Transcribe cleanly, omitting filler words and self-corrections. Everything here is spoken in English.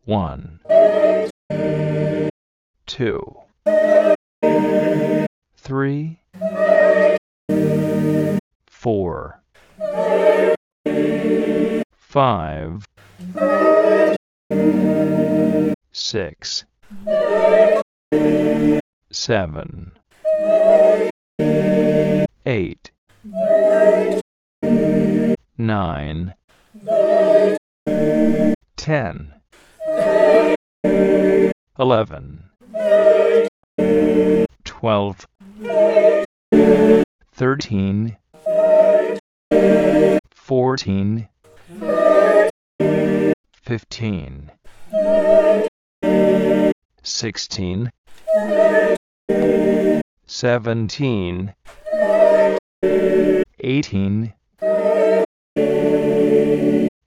1, 2, 3, 4, 5, 6, 7, 8, 9, 10, 11, 12, 13, 14, 15, 16, 17, 18,